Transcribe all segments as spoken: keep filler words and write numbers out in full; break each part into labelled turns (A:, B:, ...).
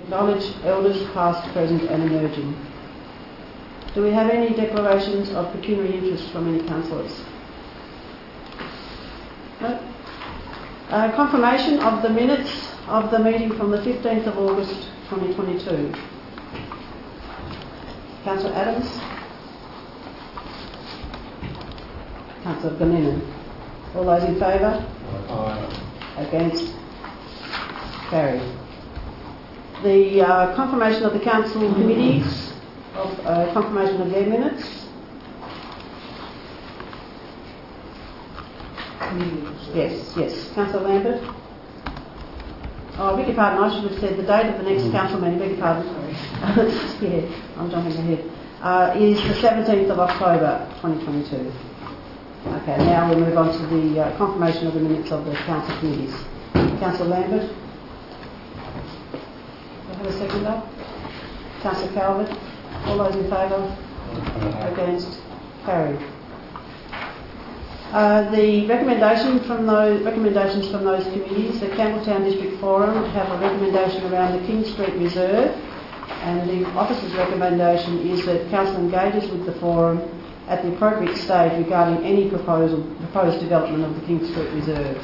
A: acknowledge elders past, present and emerging. Do we have any declarations of pecuniary interest from any councillors? No? Uh, confirmation of the minutes of the meeting from the fifteenth of August twenty twenty-two. Councillor Adams. Councillor Gleninen. All those in favour? Aye. Against? Carried. The uh, confirmation of the council committees, of uh, confirmation of their minutes. Yes, yes. Councillor Lambert. Oh, I beg your pardon, I should have said the date of the next council meeting, beg your pardon. Yeah, I'm jumping ahead. Uh, is the seventeenth of October twenty twenty-two. Okay, now we'll move on to the uh, confirmation of the minutes of the council committees. Councillor Lambert. Do I have a second up? Councillor Calvert. All those in favour? Against? Carried. Uh, the recommendation from those recommendations from those committees, the Campbelltown District Forum have a recommendation around the King Street Reserve, and the officer's recommendation is that council engages with the forum at the appropriate stage regarding any proposal, proposed development of the King Street Reserve.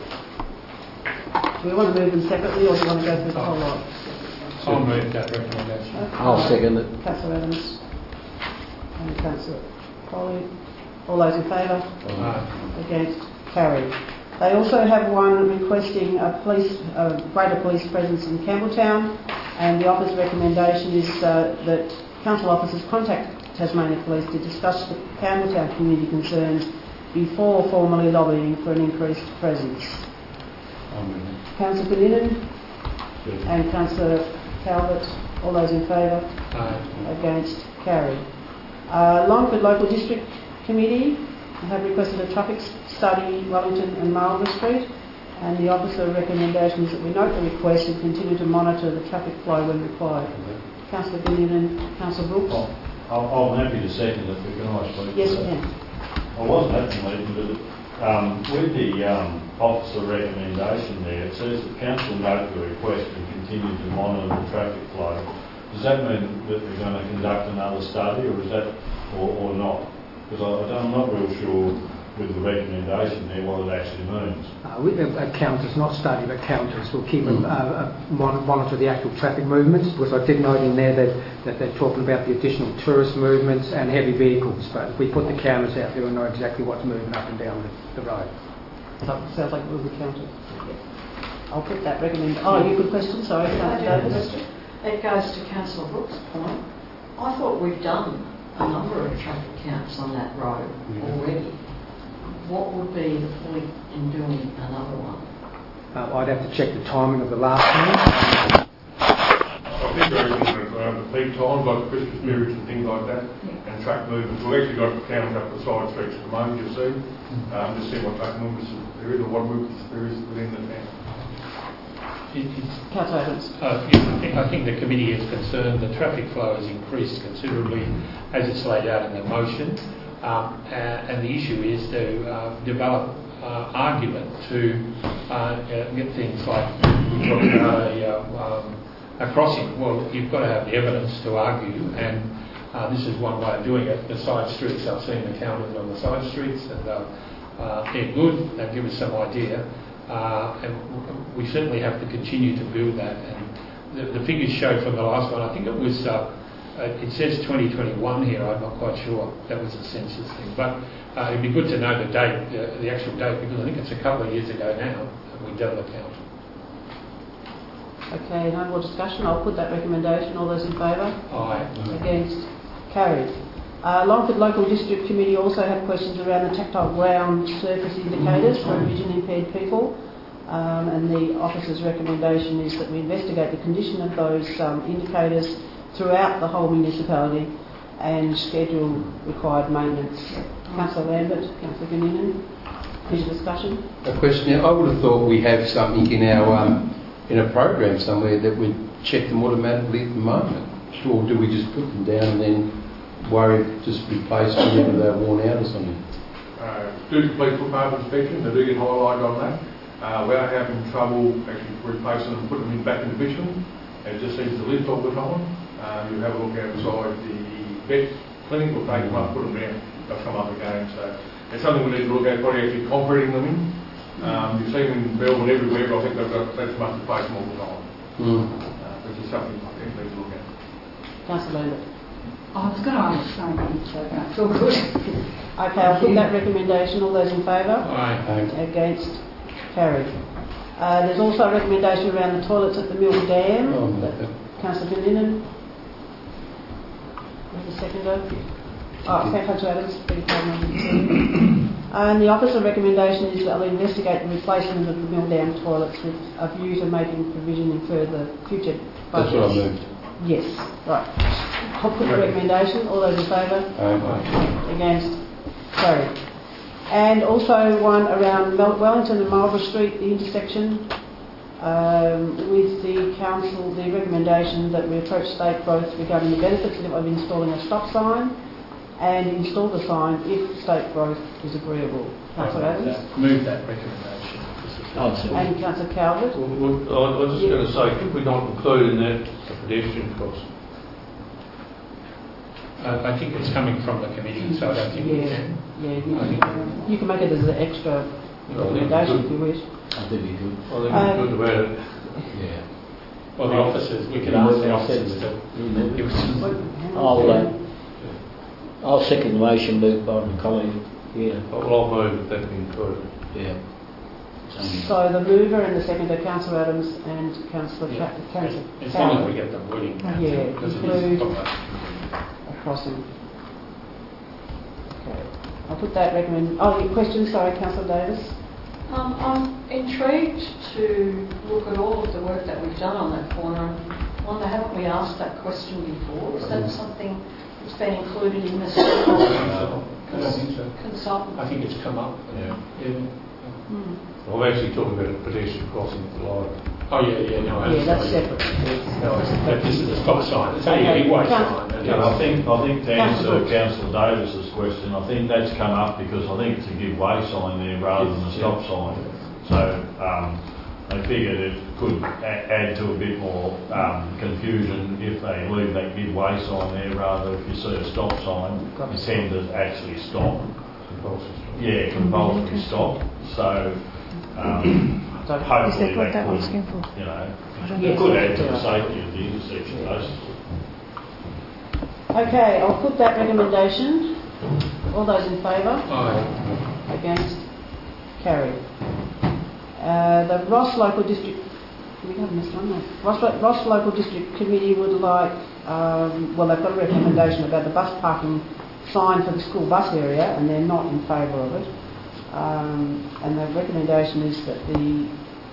A: Do we want to move them separately, or do we want to go through the whole lot?
B: I'll move that recommendation.
A: Okay.
C: I'll second it.
A: Councillor Adams and Councillor Foley. All those in favour?
B: Aye.
A: Against? Carried. They also have one requesting a police, a greater police presence in Campbelltown, and the officer's recommendation is uh, that council officers contact Tasmania Police to discuss the Campbelltown community concerns before formally lobbying for an increased presence. Councillor Gleninen and Councillor Calvert. All those in favour?
B: Aye.
A: Against? Carried. Uh, Longford Local District Committee have requested a traffic study Wellington and Marlborough Street, and the officer recommendation is that we note the request and continue to monitor the traffic flow when required. Mm-hmm. Councillor Gleninen and Councillor Brooks.
D: Oh, I'm happy to second it, but can I speak?
A: Yes, you can.
D: I wasn't at the meeting, but um, with the um, officer recommendation there, it says that council note the request and continue to monitor the traffic flow. Does that mean that we're going to conduct another study, or is that, or, or not? Because I'm not real sure with the recommendation there what it actually means.
E: Uh, we, uh, counters, not study, but counters. We'll keep mm. a, a, a mon monitor the actual traffic movements, because I did note in there that, that they're talking about the additional tourist movements and heavy vehicles. But if we put the counters out there, we'll know exactly what's moving up and down the, the road.
A: So, sounds like it will be counted. Yeah. I'll put that recommend. Oh, you good question? Sorry, Councillor Davis.
F: It goes to Councillor Brooks' point. I thought we've done a number of traffic counts on that road yeah. already. What would be the point in doing another one?
E: Uh, I'd have to check the timing of the last one.
G: I think they're around the peak times, like Christmas periods and things like that, yeah. and track movements. We've actually got counts up the side streets at the moment, you see, um, just see what track movements there is or what movements there is within the town.
A: Councillor Adams.
B: Uh, yes, I, think, I think the committee is concerned the traffic flow has increased considerably as it's laid out in the motion, um, and, and the issue is to uh, develop uh, argument to uh, get things like we talk about a, uh, um, a crossing. Well, you've got to have the evidence to argue, and uh, this is one way of doing it. The side streets, I've seen the counters on the side streets, and uh, uh, they're good. They give us some idea. Uh, and we certainly have to continue to build that. And the, the figures showed from the last one, I think it was, uh, uh, it says twenty twenty-one here, I'm not quite sure that was a census thing. But uh, it'd be good to know the date, uh, the actual date, because I think it's a couple of years ago now that we've done the count.
A: Okay, no more discussion. I'll put that recommendation. All those in favour?
B: Aye.
A: Against? Carried. Uh, Longford Local District Committee also have questions around the tactile ground surface indicators for vision impaired people, um, and the officer's recommendation is that we investigate the condition of those um, indicators throughout the whole municipality and schedule required maintenance. Councillor Lambert, Councillor Gleninen, is your discussion?
C: A question. I would have thought we have something in our um, in a program somewhere that would check them automatically at the moment, or do we just put them down and then worry just replace whenever they're worn out or something?
G: Uh, do complete footpath inspection, they do get highlighted on that. Uh, we are having trouble actually replacing them, putting them in back into bitumen. It just seems to lift all the time. Um, you have a look outside the vet clinic, we'll take them up, put them down, they'll come up again. So it's something we need to look at, probably actually concreting them in. Um, you've seen them in Melbourne everywhere, but I think they've got that's much to face them all the time,
C: Mm.
G: uh, which is something I think we need to look at.
A: Councillor Lambert.
H: I was going to ask the same thing, so that's all good.
A: Okay, I'll put that recommendation. All those in favour?
B: Aye.
C: Aye.
A: Against? Carried. Uh, there's also a recommendation around the toilets at the Mill Dam.
C: Oh,
A: that
C: no.
A: Councillor Finlinen. Where's the seconder? Oh, Councillor Adams. beg your pardon, I didn't see. And the officer recommendation is that they'll investigate the replacement of the Mill Dam toilets with a view to making provision in further future
C: That's
A: budgets.
C: what I moved.
A: Yes, right. I'll put the recommendation. All those in favour?
C: Aye.
A: Against? Carried. And also one around Mel- Wellington and Marlborough Street, the intersection, um, with the council, the recommendation that we approach State Growth regarding the benefits of installing a stop sign and install the sign if State Growth is agreeable. Councillor Adams?
B: Move that recommendation.
A: And Councillor Calvert?
I: Well, well, I was just going to say, could we not include in that the pedestrian cost?
B: Uh, I think it's coming from the committee, so I don't think we
A: Yeah,
B: can.
A: yeah. You,
B: I think-
A: can- you can make it as an extra recommendation if you wish.
I: I think we could. I think
A: Um,
I: we could about it.
J: Yeah.
B: Well, the officers, we could ask the officers to give us.
A: What-
J: I'll, uh, I'll second the motion moved by my colleague. Yeah.
I: Well, I'll move that be included.
J: Yeah.
A: So the mover and the seconder, Councillor Adams and Councillor
B: Yeah.
A: Ca- Councillor
B: As long as
A: Calvert.
B: we get the wording.
A: Yeah,
B: because it
A: include-
B: is from the-
A: Crossing. Okay. I'll put that recommend. Oh, your question, sorry, Councillor Davis.
F: Um, I'm intrigued to look at all of the work that we've done on that corner. I wonder, haven't we asked that question before? Is that something that's been included in this
B: I don't think so.
F: consultant?
B: I think it's come up.
I: Yeah.
B: Yeah.
A: Hmm.
I: I'm actually talking about a pedestrian crossing at the light.
B: Oh, yeah, yeah, no, I
A: Yeah, that's
B: understand.
A: separate.
B: No, but this is a stop sign. It's only a big-way sign. and
D: Yeah, I think, I think to answer
A: Councillor Brooks.
D: Councillor Davis's question, I think that's come up because I think it's a give way sign there rather than a stop sign. So, um, they figured it could a- add to a bit more, um, confusion if they leave that give way sign there rather if you see a stop sign, you tend to actually stop.
I: Compulsory.
D: Yeah, compulsory stop. So, um,
A: So-
D: hopefully that could, you know,
A: Yes.
D: it could add to the safety of the intersection, basically.
A: Okay, I'll put that recommendation. All those in favour?
B: Aye.
A: Against? Carried. Uh, the Ross Local District, we haven't missed one, no. Ross, Lo- Ross Local District Committee would like, um, well, they've got a recommendation about the bus parking sign for the school bus area, and they're not in favour of it. Um, and the recommendation is that the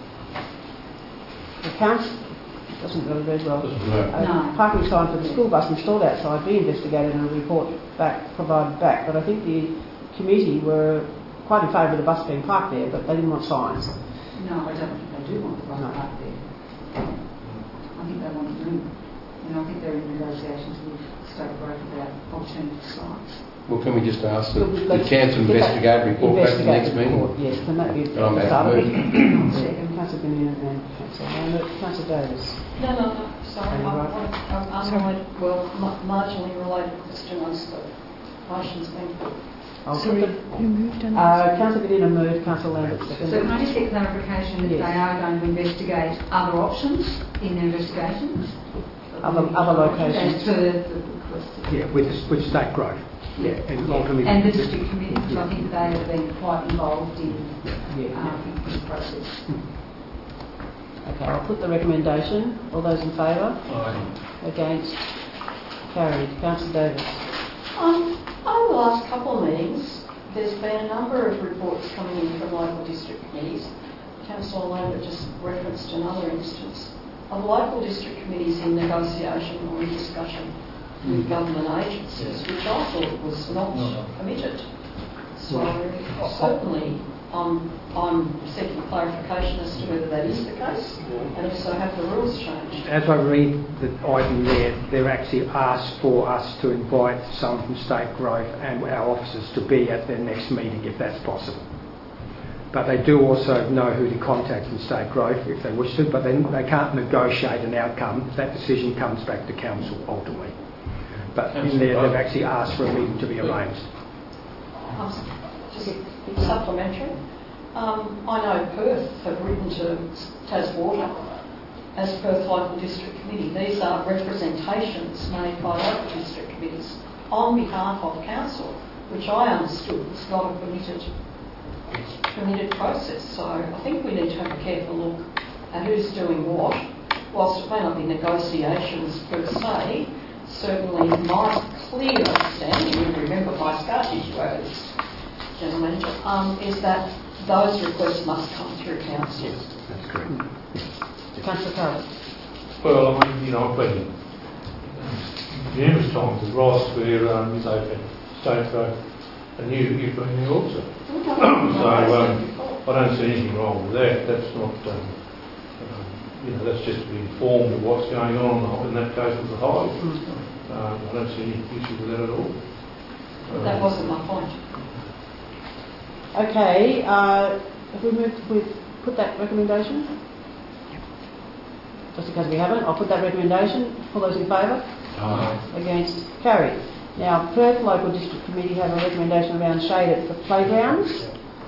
A: the council doesn't really read well. A
H: No.
A: parking sign for the school bus installed outside be investigated and a report back provided back. But I think the committee were quite in favour of the bus being parked there, but they didn't want signs.
H: No, I don't think they do want the bus
A: No.
H: park there. I think they want to move. And I think they're in negotiations with State Growth about alternative sites.
C: Well, can we just ask the, the
A: Let's
C: council
A: get that
C: investigate report back to the next
A: investigate
C: meeting?
A: report, yes, can that be
C: And I'm
A: the
C: happy
A: start of
C: with
A: it? Second, Councillor Binion and Councillor Lambert. Councillor Davis.
F: No, no, no, sorry,
A: Are you
F: I'm,
A: right?
F: I'm unrelated, well, ma- marginally related question once the motion's been put.
A: I'll put the, uh, Councillor Binion moved, Councillor Lambert
H: So
A: second.
H: can I just get clarification that
A: Yes.
H: they are going to investigate other options in their investigations?
A: Other, other locations.
H: As per the request.
E: Yeah, with, with State Growth.
H: Yeah.
E: And ultimately,
H: And the district committee, because I think they have been quite involved in
A: Yeah.
H: um, this process.
A: Okay, I'll put the recommendation. All those in favour?
B: Aye.
A: Against? Carried. Councillor Davis.
F: Um, over the last couple of meetings, there's been a number of reports coming in from local district committees. Councillor Lambert just referenced another instance of local district committees in negotiation or in discussion with government agencies, which I thought was not
B: No.
F: permitted. So certainly I'm, I'm seeking clarification as to whether that is the case, and if so, have the rules changed?
E: as I read the item there, they've actually asked for us to invite someone from State Growth and our officers to be at their next meeting, if that's possible. but they do also know who to contact in state growth if they wish to, but then they can't negotiate an outcome. That decision comes back to council ultimately. But in there, they've actually asked for a meeting to be arranged.
F: Um, just supplementary. Um, I know Perth have written to Taswater as Perth Local District Committee. These are representations made by local district committees on behalf of council, which I understood was not a permitted, permitted process. So I think we need to have a careful look at who's doing what. Whilst it may not be negotiations per se, certainly my clear understanding, and remember my Scottish words, gentlemen, um, is that those requests must come through council.
E: Yes, that's correct.
A: Councillor Carter.
I: Well, I mean, you know, I've been numerous times with Ross where um, they've had state growth, and you, you've been there also. So um, I don't see anything wrong with that. That's not, um, um, you know, that's just to be informed of what's going on in that case with the hive. Mm-hmm. um, I don't see any issue with that at all.
F: Um, that wasn't my point.
A: Okay, uh, if we move, we put that recommendation? Just because we haven't, I'll put that recommendation. All those in favour?
C: Aye.
A: Against? Carried. Now, Perth Local District Committee have a recommendation around shade at the playgrounds,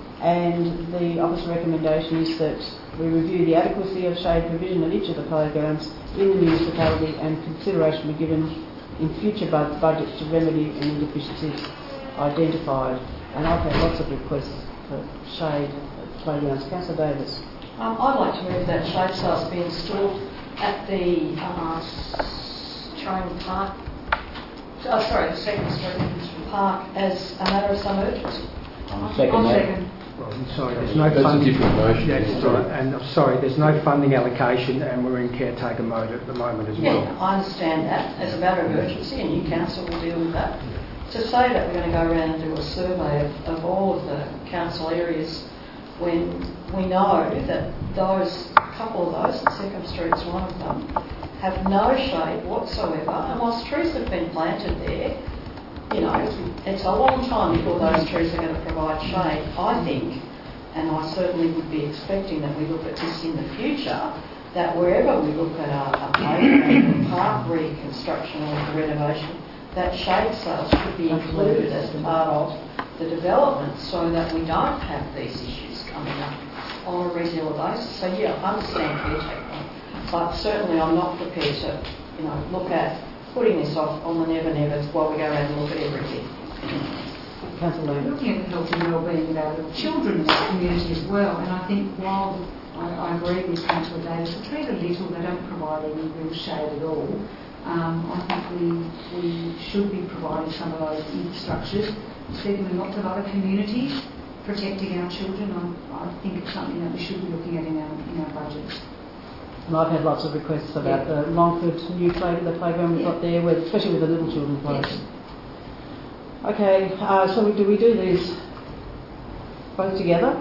A: and the officer recommendation is that we review the adequacy of shade provision at each of the playgrounds in the municipality and consideration be given in future bud- budgets to remedy any deficiencies identified. And I've had lots of requests for shade at playgrounds. Councillor Davis.
F: Um, I'd like to move that shade sails be installed at the uh, Train Park, oh, sorry, the Second Street Park as a matter of some urgency.
J: I'll second
H: I'll
J: that.
H: second.
E: Well, I'm sorry, there's no
C: That's
E: funding.
C: a different motion.
E: Yeah, that's right. And I'm sorry, there's no funding allocation, and we're in caretaker mode at the moment as
F: Yeah,
E: well.
F: I understand that as a matter of urgency, and you council will deal with that. To say that we're going to go around and do a survey of, of all of the council areas when we know that those, a couple of those, and Second Street's one of them, have no shade whatsoever, and whilst trees have been planted there, you know, it's a long time before those trees are going to provide shade. I think, and I certainly would be expecting that we look at this in the future, that wherever we look at a, a playground, a park reconstruction or renovation, that shade sails should be included as part of the development so that we don't have these issues coming up on a regular basis. So yeah, I understand caretaker, but certainly I'm not prepared to, you know, look at putting this off on the never nevers while we go around and look at everything.
A: Councillor Lambert.
H: Looking at the health and well-being of our little children in the community as well, and I think while I, I agree with Councillor Davis, the trees are little, they don't provide any real shade at all. Um, I think we, we should be providing some of those infrastructures. Speaking with lots of other communities, protecting our children, I, I think it's something that we should be looking at in our, in our budgets.
A: And I've had lots of requests about yeah. the Longford new play, the playground we've yeah. got there, with, especially with the little children playing. Yes. Okay, uh, so we, do we do these both together?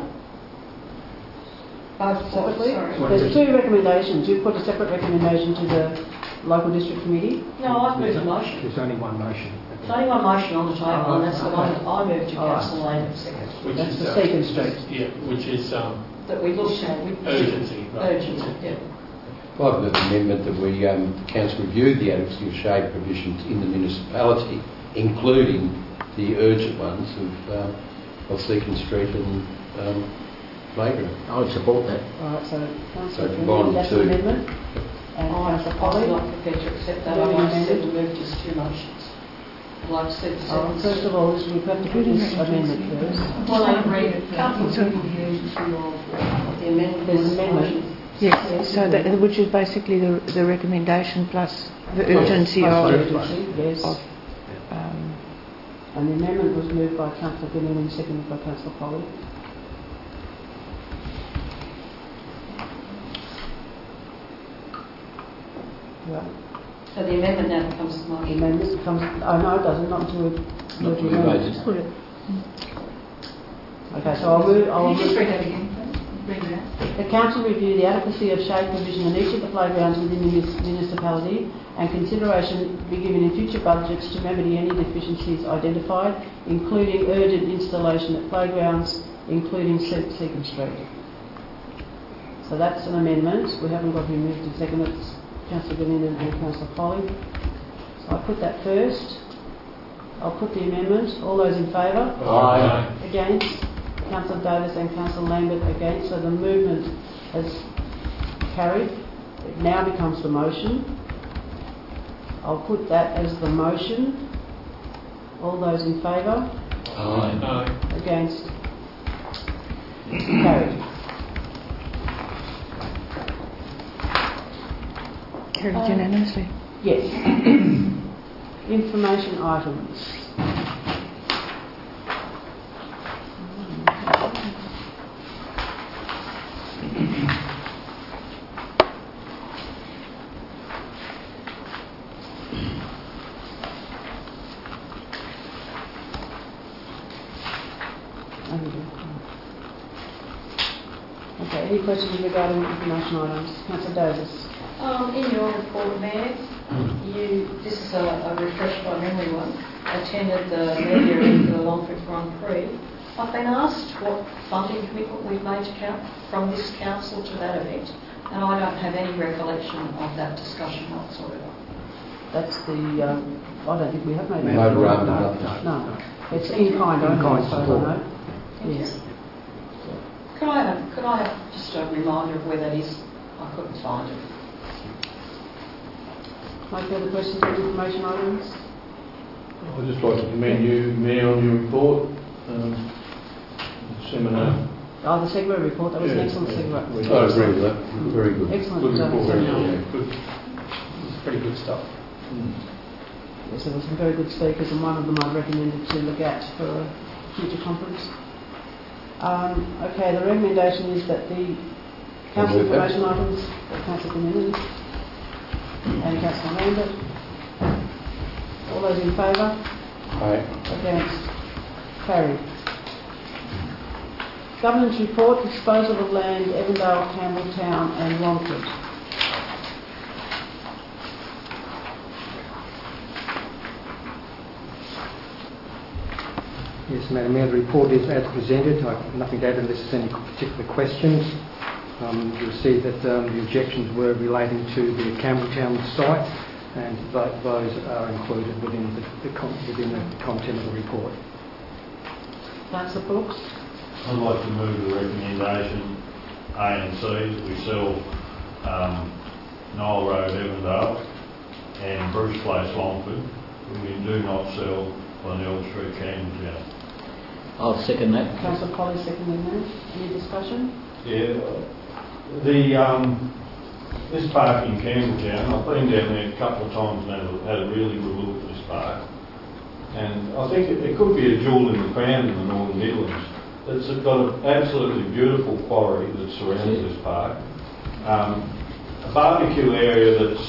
A: Both separately? Sorry. There's two recommendations. You've put a separate recommendation to the local district committee?
F: No, I've moved a motion.
E: There's only one motion.
F: There's only one motion on the table,
E: oh,
F: and that's the
E: okay.
F: one that I moved to
E: oh,
F: Councillor Lambert second.
B: Which
A: that's
B: is
A: the
B: uh,
A: Second Street.
B: Yeah, which is um,
F: that we look at with
B: urgency. Right?
F: Urgency, yeah.
C: Well, I've got an amendment that we, um, the council review the adequacy of shade provisions in the municipality, including the urgent ones of, uh, of Second Street and um, playground.
J: I would support that.
A: All right, so Councillor
C: So combine
A: that's
C: two.
A: an amendment. And
F: I'm
A: Councillor Polly.
F: not prepared to accept that. I'd like to see the move just two motions. I'd like to see the
A: Oh,
F: second.
A: first of all, we have to put this amendment first.
F: Well, I agree that council will the urgency of the amendment.
A: There's an amendment.
K: Yes, so that, which is basically the, the recommendation plus the urgency
A: Plus
K: of,
A: urgency, yes.
K: of um,
A: and the amendment was moved by Councillor Gillian and seconded by Councillor Polly. Yeah.
F: So the amendment now becomes the
A: The
F: motion.
A: amendment becomes, oh no it doesn't, not until we move the amendment.
J: Put it.
A: Okay, so I'll move,
H: Can
A: I'll
H: you just
A: move.
H: read that again, please? Read that.
A: The council review the adequacy of shade provision in each of the playgrounds within the municipality and consideration be given in future budgets to remedy any deficiencies identified, including urgent installation at playgrounds including Seacon Street. So that's an amendment. We haven't got him moved and seconded. It's Councillor Gillin and Councillor Colley. So I put that first. I'll put the amendment. All those in favour?
J: Aye.
A: Against? Councillor Davis and Councillor Lambert against. So the movement has carried. It now becomes the motion. I'll put that as the motion. All those in favour?
J: Aye.
B: Aye.
A: Against? Carried.
K: Carried
A: Um,
K: unanimously.
A: Yes. Information items. Okay, any questions regarding information items? Councillor Davis.
F: Um, in your report, Mayor, you, this is a, a refresh by memory one, attended the media event for the Longford Grand Prix. I've been asked what funding commitment we've made to count, from this council to that event, and I don't have any recollection of that discussion whatsoever.
A: That's the, um, I don't think we have made
C: No
A: that.
C: run,
A: no,
C: nothing.
A: no. It's in kind only,
E: kind
A: as far as I
E: support.
A: know.
F: Thank
A: Yes.
F: you. Could I have, could I have just a reminder of where that is? I couldn't find it.
A: No further questions on information items?
I: I'd just like to commend you, Mayor, on your report. Um, seminar.
A: Oh, the Segway report, that was an
I: Yeah,
A: excellent
I: yeah.
A: Segway.
C: I agree with that. Very good.
A: Excellent.
I: Good
A: uh,
I: report.
A: seminar.
I: Yeah, good.
B: It's pretty good stuff.
I: Mm.
A: Yes, there were some very good speakers, and one of them I'd recommended to Legat for a future conference. Um, okay, the recommendation is that the council
C: move that.
A: information items, that Councillor Dominion and Councillor Lambert. All those in favour?
C: Aye.
A: Against? Carried. Governance report, disposal of land, Evandale, Campbelltown and Longford.
E: Yes, Madam Mayor, the report is as presented. I have nothing to add unless there's any particular questions. Um, you'll see that um, the objections were relating to the Campbelltown site, and th- those are included within the, the con- within the content of the report.
A: Councillor Brooks.
D: I'd like to move the recommendation A and C that we sell um, Knoll Road, Evandale and Bruce Place, Longford, but we do not sell Lynell Street, Campbelltown.
J: I'll second that.
A: Councillor Colley seconding that. Any discussion?
D: Yeah, the um, this park in Campbelltown, I've been down there a couple of times and had a, had a really good look at this park, and I think it, it could be a jewel in the crown in the Northern Midlands. It's got an absolutely beautiful quarry that surrounds this park, um, a barbecue area that's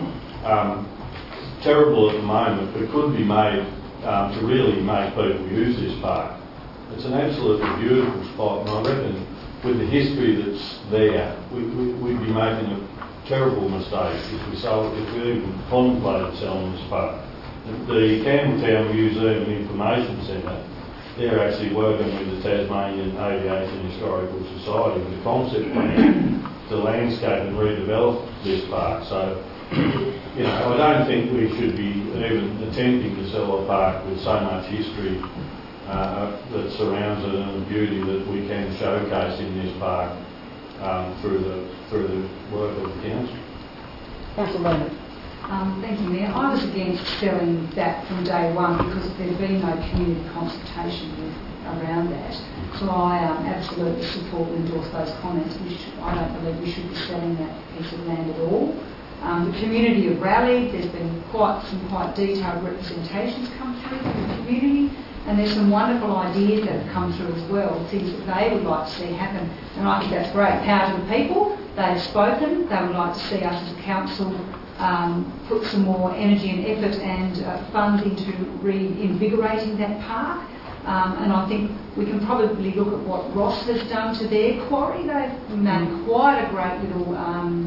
D: um, terrible at the moment, but could be made um, to really make people use this park. It's an absolutely beautiful spot, and I reckon with the history that's there, we, we, we'd be making a terrible mistake if we sold, if we even contemplated selling this park. The, the Campbelltown Museum and Information Centre, they're actually working with the Tasmanian Aviation Historical Society with a concept plan to landscape and redevelop this park. So, you know, I don't think we should be even attempting to sell a park with so much history uh, that surrounds it and the beauty that we can showcase in this park um, through the through the work of the council.
A: Councillor Lambert.
H: Um, thank you, Mayor. I was against selling that from day one because there'd been no community consultation with, around that. So I um, absolutely support and endorse those comments. We should, I don't believe we should be selling that piece of land at all. Um, the community have rallied. There's been quite some quite detailed representations come through from the community, and there's some wonderful ideas that have come through as well, things that they would like to see happen. And I think that's great. Power to the people. They've spoken. They would like to see us as a council Um, put some more energy and effort and uh, funds into reinvigorating that park. Um, and I think we can probably look at what Ross has done to their quarry. They've made quite a great little um,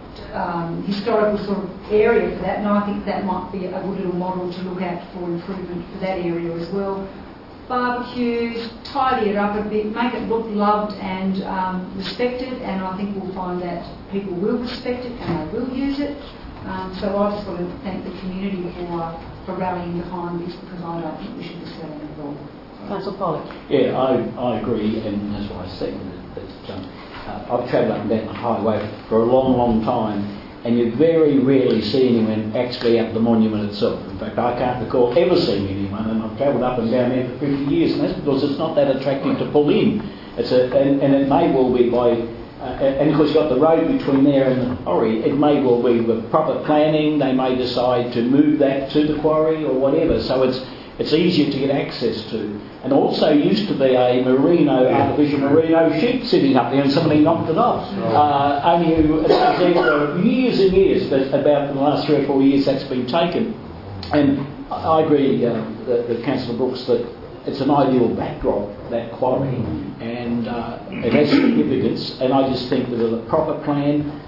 H: um, historical sort of area for that, and I think that might be a good little model to look at for improvement for that area as well. barbecues, tidy it up a bit, make it look loved and um, respected, and I think we'll find that people will respect it and they will use it. Um, so I just want to thank the community for, for rallying behind this, because I don't think we should be selling it at all.
A: Councillor Pollock.
J: Yeah, I, I agree, and that's why I seconded it. That, um, uh, I've travelled up and down the highway for a long, long time, and you very rarely see anyone actually at the monument itself. In fact, I can't recall ever seeing anyone, and I've travelled up and down there for fifty years, and that's because it's not that attractive to pull in. It's a, and, and it may well be by, uh, and of course you've got the road between there and the quarry, it may well be with proper planning, they may decide to move that to the quarry or whatever, so it's it's easier to get access to. And also used to be a merino, artificial merino sheep sitting up there, and somebody knocked it off. Uh, only it was there for years and years, but about the last three or four years that's been taken. And I agree uh, with Councillor Brooks that it's an ideal backdrop, that quarry, and uh, it has significance, and I just think that with a proper plan,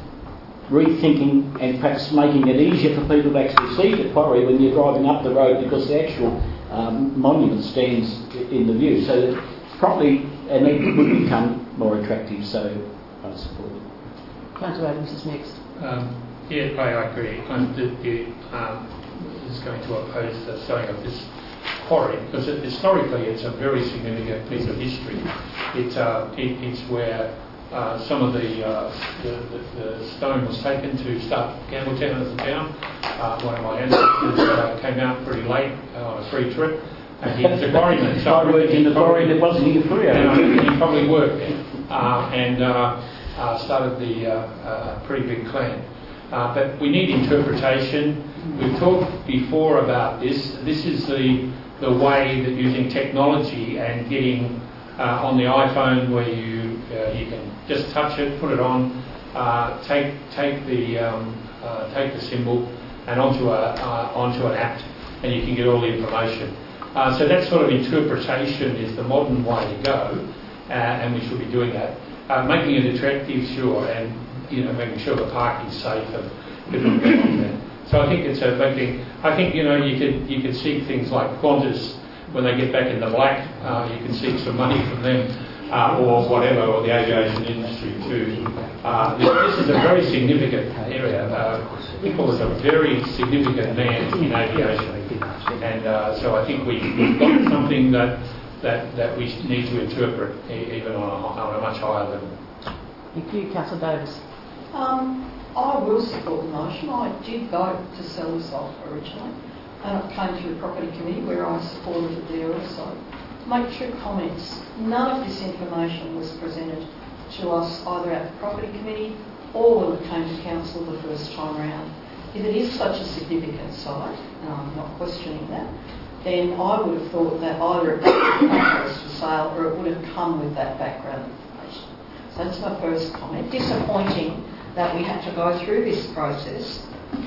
J: rethinking and perhaps making it easier for people to actually see the quarry when you're driving up the road, because the actual um, monument stands in the view. So that properly, and it would become more attractive, so I support it.
A: Councillor Adams is next.
B: Um, yeah, I, I agree. I'm the, the, um, is going to oppose the selling of this quarry, because it, historically it's a very significant piece of history. It, uh, it, it's where uh, some of the, uh, the, the, the stone was taken to start Campbelltown as a town. Uh, one of my ancestors uh, came out pretty late uh, on a free trip, and he was a quarryman. So
J: I worked in the quarry that wasn't here for you.
B: And he probably worked there uh, and uh, uh, started the uh, uh, pretty big clan. Uh, but we need interpretation. We've talked before about this. This is the the way that using technology and getting uh, on the iPhone, where you uh, you can just touch it, put it on, uh, take take the um, uh, take the symbol and onto a uh, onto an app, and you can get all the information. Uh, so that sort of interpretation is the modern way to go, uh, and we should be doing that. Uh, making it attractive, sure, and you know, making sure the park is safe and people get on there. So I think it's a big thing. I think, you know, you could you could seek things like Qantas when they get back in the black. Uh, you can seek some money from them, uh, or whatever, or the aviation industry too. Uh, this, this is a very significant area. Uh, Nicholl is a very significant man in aviation, and uh, so I think we, we've got something that that that we need to interpret e- even on a, on a much higher level.
A: Thank you, Councillor Davis.
F: Um, I will support the motion. I did vote to sell this off originally, and it came through the property committee where I supported it there also. Make two comments. None of this information was presented to us either at the property committee or when it came to council the first time round. If it is such a significant site, and I'm not questioning that, then I would have thought that either it was for sale or it would have come with that background information. So that's my first comment. Disappointing that we had to go through this process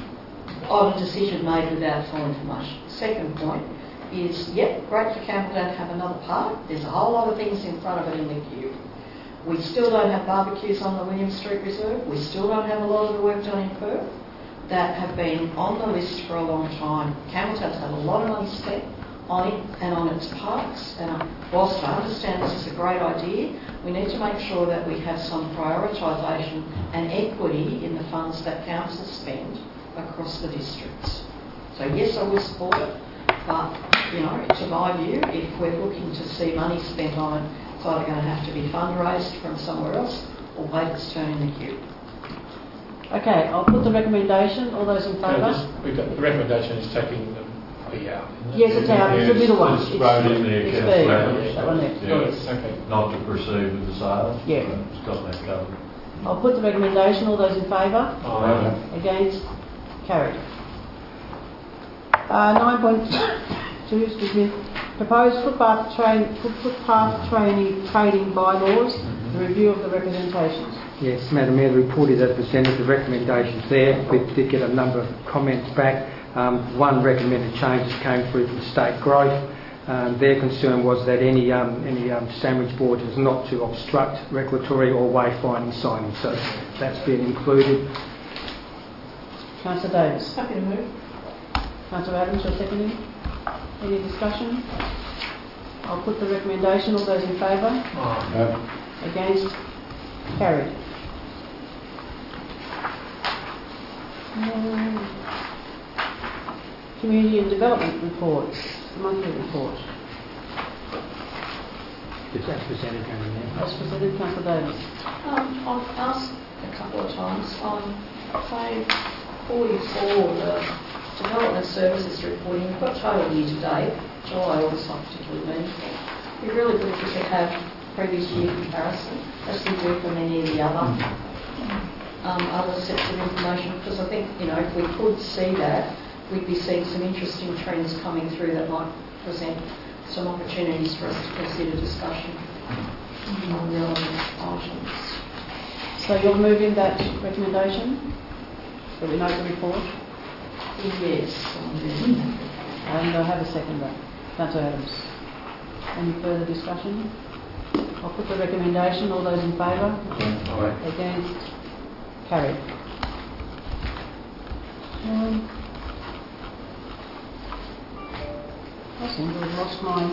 F: on a decision made without full information. Second point is, yep, great for Campbelltown to have another park. There's a whole lot of things in front of it in the queue. We still don't have barbecues on the William Street Reserve. We still don't have a lot of the work done in Perth that have been on the list for a long time. Campbelltown's had a lot of money spent on it and on its parks, and uh, whilst I understand this is a great idea, we need to make sure that we have some prioritisation and equity in the funds that council spend across the districts. So yes, I will support it, but you know, to my view, if we're looking to see money spent on it, it's either going to have to be fundraised from somewhere else or wait its turn in the queue.
A: Okay, I'll put the recommendation. All those in favour?
B: No, just, we've got, the recommendation is taking the B out.
A: Yes, it's out. It's the middle one.
D: It's wrote in there,
A: it's
D: Councillor
A: B.
D: Adams.
A: That one there.
D: Yeah.
A: Yes.
B: Okay.
D: Not to proceed with the sale.
A: Yeah.
D: It's got that covered.
A: I'll put the recommendation. All those in favour?
B: Aye.
A: Against? Carried. Uh, nine point two, excuse me. Proposed footpath, train, foot, footpath training trading bylaws. The review of the representations.
E: Yes, Madam Mayor, the report is as presented, the recommendations there. We did get a number of comments back. Um, one recommended changes came through from State Growth. Um, their concern was that any um, any um, sandwich board is not to obstruct regulatory or wayfinding signage, so that's been included.
A: Councillor Davis.
F: Happy to move.
A: Councillor Adams, you're seconding. Any discussion? I'll put the recommendation. All those in favour?
B: Aye.
A: Against? Carried. Um, Community and Development Reports, monthly report.
E: It's as presented, Karen, there.
A: As presented, Councillor Davis.
F: Um, I've asked a couple of times on page forty-four, the Development Services reporting. We've got total year to date, July, August, not particularly meaningful. It'd be really good if we could have previous year comparison, as we do for many of the other um, other sets of information, because I think, you know, if we could see that, we'd be seeing some interesting trends coming through that might present some opportunities for us to consider discussion on relevant items.
A: So you're moving that recommendation? So we note the report?
F: Yes.
A: And I'll have a second that. Councillor Adams. Any further discussion? I'll put the recommendation. All those in favour?
B: Aye.
A: Against? Carried. Um, I seem to have lost my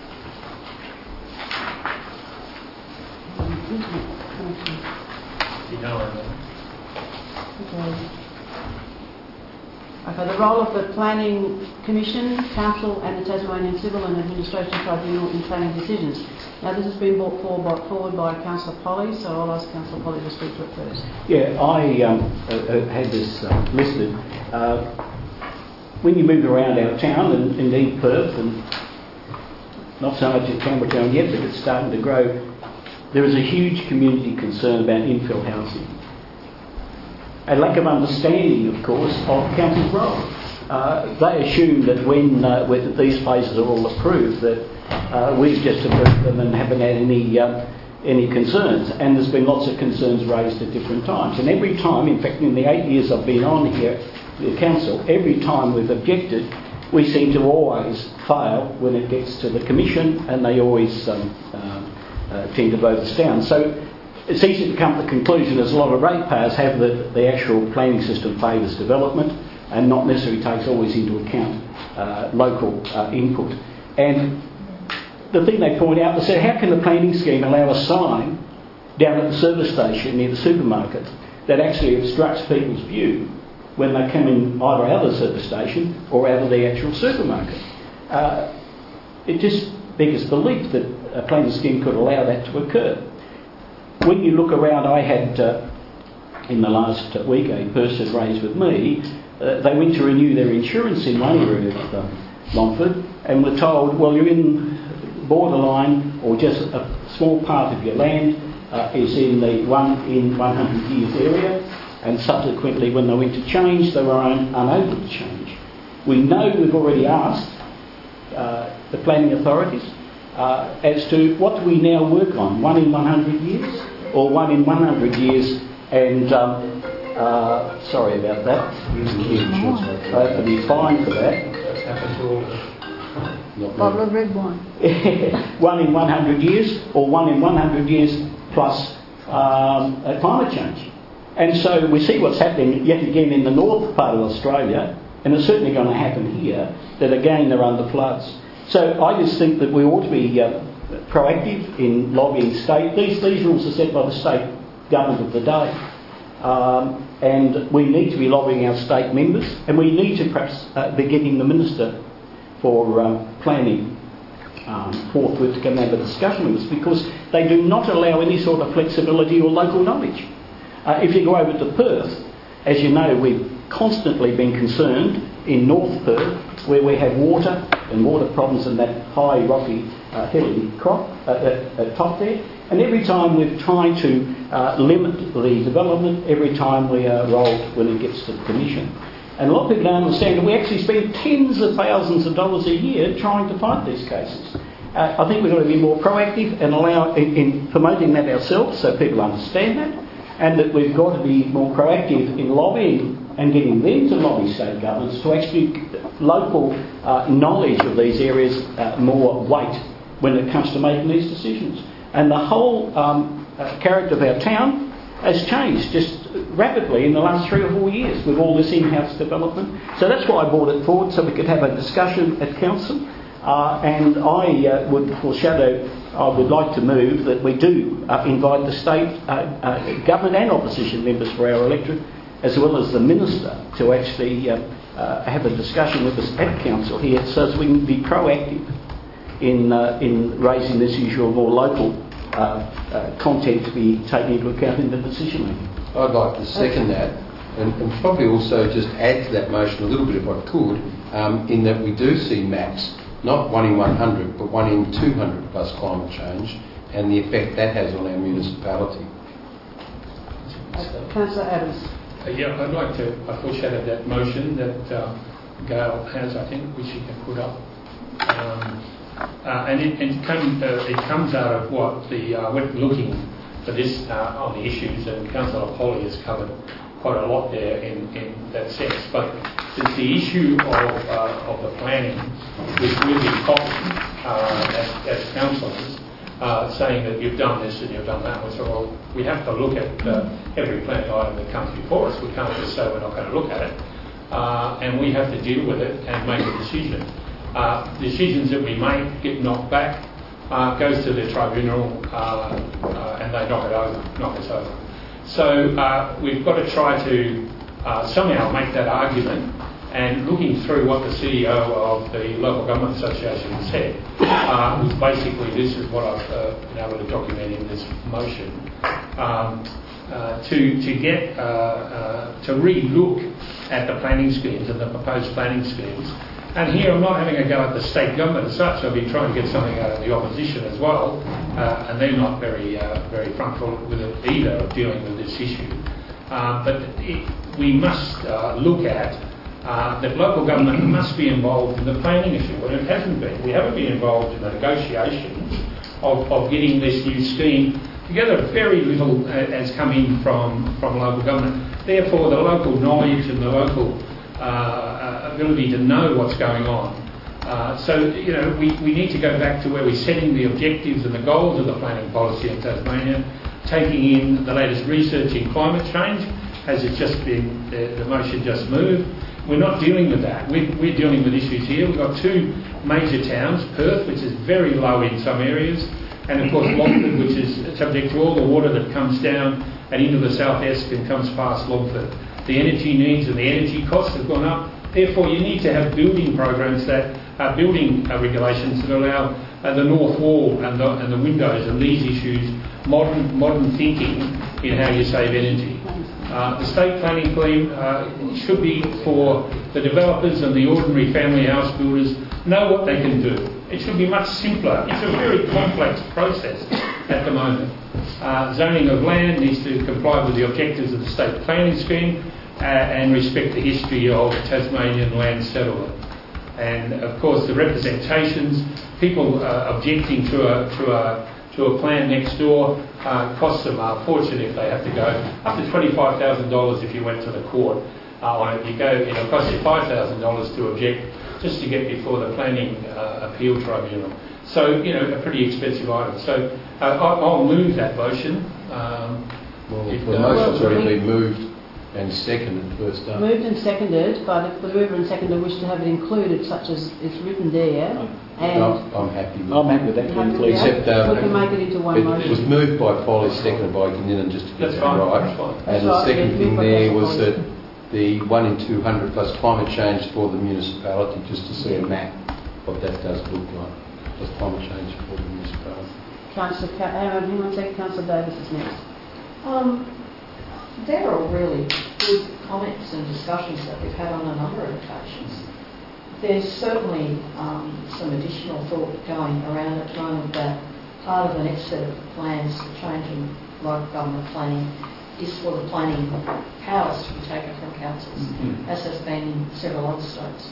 A: um, internet connection.
B: You know,
A: Okay. Okay, the role of the Planning Commission, Council and the Tasmanian Civil and Administration Tribunal in planning decisions. Now this has been brought forward by, forward by Councillor Polly, so I'll ask Councillor Polly to speak to it first.
J: Yeah, I um, uh, had this uh, listed. Uh, when you move around our town, and indeed Perth, and not so much at Campbelltown yet, but it's starting to grow, there is a huge community concern about infill housing. A lack of understanding, of course, of council's role. Uh, they assume that when, uh, when these places are all approved, that uh, we've just approved them and haven't had any uh, any concerns. And there's been lots of concerns raised at different times. And every time, in fact, in the eight years I've been on here, the council, every time we've objected, we seem to always fail when it gets to the commission, and they always um, uh, uh, tend to vote us down. So it's easy to come to the conclusion, as a lot of ratepayers have, that the actual planning system favours development and not necessarily takes always into account uh, local uh, input. And the thing they point out, they say, how can the planning scheme allow a sign down at the service station near the supermarket that actually obstructs people's view when they come in either out of the service station or out of the actual supermarket? Uh, it just beggars belief that a planning scheme could allow that to occur. When you look around, I had uh, in the last week a person raised with me, uh, they went to renew their insurance in one area of uh, Longford and were told, well, you're in borderline, or just a small part of your land uh, is in the one in one hundred years area, and subsequently when they went to change, they were un- unable to change. We know we've already asked uh, the planning authorities uh, as to what do we now work on, one in one hundred years or one in one hundred years, and um, uh, sorry about that, I have to be fined for that.
B: happens to all of us.
K: Bottle of red wine.
J: One in one hundred years, or one in one hundred years plus um, uh, climate change. And so we see what's happening yet again in the north part of Australia, and it's certainly going to happen here, that again they're under floods. So I just think that we ought to be uh, proactive in lobbying state. These, these rules are set by the state government of the day. Um, and we need to be lobbying our state members, and we need to perhaps uh, be getting the Minister for uh, Planning um, forthwith to come and have a discussion with us, because they do not allow any sort of flexibility or local knowledge. Uh, if you go over to Perth, as you know, we've constantly been concerned in North Perth, where we have water and water problems in that high, rocky, uh, hilly crop, uh, uh, uh, top there. And every time we've tried to uh, limit the development, every time we are rolled when it gets to the Commission. And a lot of people don't understand that we actually spend tens of thousands of dollars a year trying to fight these cases. Uh, I think we've got to be more proactive and allow in, in promoting that ourselves so people understand that, and that we've got to be more proactive in lobbying and getting them to lobby state governments to actually local uh, knowledge of these areas uh, more weight when it comes to making these decisions. And the whole um, uh, character of our town has changed just rapidly in the last three or four years with all this in-house development. So that's why I brought it forward, so we could have a discussion at council. Uh, and I uh, would foreshadow, I would like to move that we do uh, invite the state uh, uh, government and opposition members for our electorate, as well as the Minister, to actually uh, uh, have a discussion with us at Council here, so as we can be proactive in, uh, in raising this issue of more local uh, uh, content to be taken into account in the decision making.
C: I'd like to second that, and, and probably also just add to that motion a little bit if I could, um, in that we do see maps, not one in one hundred, but one in two hundred plus climate change, and the effect that has on our municipality.
A: Uh, Councillor Adams.
B: Uh, yeah, I'd like to uh, foreshadow that motion that uh, Gail has, I think, which she can put up. Um, uh, and it, it, come, uh, it comes out of what the, uh, we're looking for this uh, on the issues, and Councillor Polly has covered quite a lot there in, in that sense. But it's the issue of, uh, of the planning, which we've been copying uh, as, as councillors, uh, saying that you've done this and you've done that. We said, well, we have to look at uh, every planning item that comes before us. We can't just say we're not going to look at it. Uh, and we have to deal with it and make a decision. Uh, decisions that we make get knocked back, uh, goes to the tribunal, uh, uh, and they knock it over, knock us over. So uh, we've got to try to uh, somehow make that argument, and looking through what the C E O of the Local Government Association said, uh, was basically this is what I've uh, been able to document in this motion, um, uh, to, to get, uh, uh, to re-look at the planning schemes and the proposed planning schemes. And here I'm not having a go at the state government as such. I've been trying to get something out of the opposition as well, uh, and they're not very uh, very frontful with it either of dealing with this issue. Uh, but it, we must uh, look at uh, that local government must be involved in the planning issue, and it hasn't been. We haven't been involved in the negotiations of, of getting this new scheme together. Very little uh, has come in from, from local government. Therefore, the local knowledge and the local Uh, ability to know what's going on. Uh, so, you know, we, we need to go back to where we're setting the objectives and the goals of the planning policy in Tasmania, taking in the latest research in climate change, as it's just been, the, the motion just moved. We're not dealing with that. We're, we're dealing with issues here. We've got two major towns, Perth, which is very low in some areas, and of course Longford, which is subject to all the water that comes down and into the southeast and comes past Longford. The energy needs and the energy costs have gone up. Therefore, you need to have building programs that are building uh, regulations that allow uh, the north wall and the, and the windows and these issues, modern modern thinking in how you save energy. Uh, the state planning scheme uh, should be for the developers and the ordinary family house builders know what they can do. It should be much simpler. It's a very complex process at the moment. Uh, zoning of land needs to comply with the objectives of the state planning scheme uh, and respect the history of Tasmanian land settlement. And of course the representations, people uh, objecting to a, to a to a plan next door uh, costs them a fortune if they have to go up to twenty-five thousand dollars if you went to the court uh, on it. You go, you know, it costs you five thousand dollars to object just to get before the planning uh, appeal tribunal. So, you know, a pretty expensive item. So uh, I'll move that motion. Um,
C: well,
B: if,
C: the
B: uh,
C: motion's
A: well,
C: already been moved and seconded first up.
A: Moved and seconded, but if the mover and seconder wish to have it included, such as it's written there, and
C: No, I'm happy with
J: I'm happy with that,
A: happy with
J: please.
A: that,
C: Except, um,
A: we can make it into one
C: it,
A: motion.
C: it was moved by Foley, seconded by Kinninan, just to get
B: That's
C: that
B: fine,
C: right.
B: that's fine.
C: And
A: That's
C: the
A: right,
C: second
A: yeah,
C: thing
A: moved by
C: there
A: Councillor
C: was
A: Foley.
C: that the one in two hundred plus climate change for the municipality, just to see a map what that does look like. Just climate change for the municipality.
A: Councillor, Ca- hang on, hang on a second, Councillor Davis is next.
F: Um, there are really good comments and discussions that we've had on a number of occasions. There's certainly um, some additional thought going around at the moment that part of the next set of plans for changing local government planning is for the planning powers to be taken from councils, mm-hmm. as has been in several other states.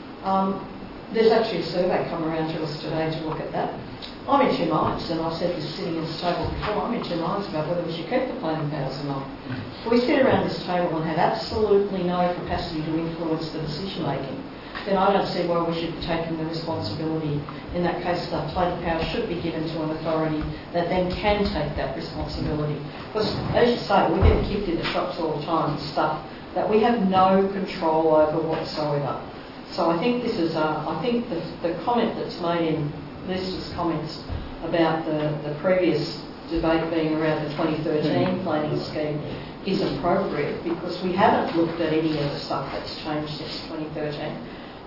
F: Um, there's actually a survey come around to us today to look at that. I'm in two minds, and I've said this sitting at this table before, I'm in two minds about whether we should keep the planning powers or not. If we sit around this table and have absolutely no capacity to influence the decision making, then I don't see why we should be taking the responsibility. In that case, the planning power should be given to an authority that then can take that responsibility. Because, as you say, we get kicked in the shops all the time with stuff that we have no control over whatsoever. So I think this is, uh, I think the, the comment that's made in Lister's comments about the, the previous debate being around the twenty thirteen planning scheme is appropriate, because we haven't looked at any of the stuff that's changed since twenty thirteen.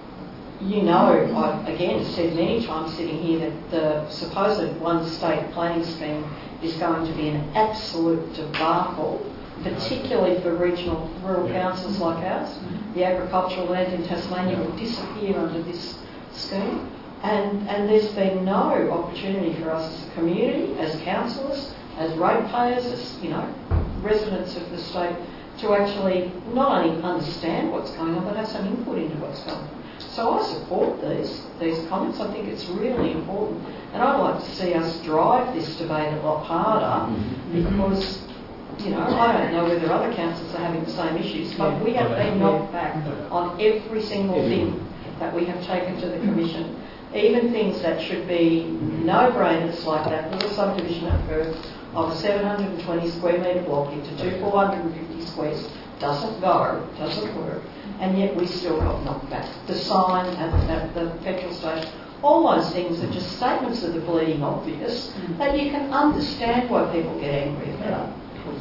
F: You know, I've again said many times sitting here that the supposed one state planning scheme is going to be an absolute debacle, particularly for regional rural councils like ours. The agricultural land in Tasmania will disappear under this scheme. And, and there's been no opportunity for us as a community, as councillors, as ratepayers, as, you know, residents of the state, to actually not only understand what's going on, but have some input into what's going on. So I support these, these comments. I think it's really important. And I'd like to see us drive this debate a lot harder, because, you know, I don't know whether other councils are having the same issues, but we have been knocked back on every single thing that we have taken to the Commission. Even things that should be no-brainers, like that little subdivision at Perth of a seven hundred twenty square metre block into two four hundred fifty squares doesn't go, doesn't work, and yet we still got knocked back. The sign at, at the petrol station, all those things are just statements that are bleeding obvious that you can understand why people get angry about.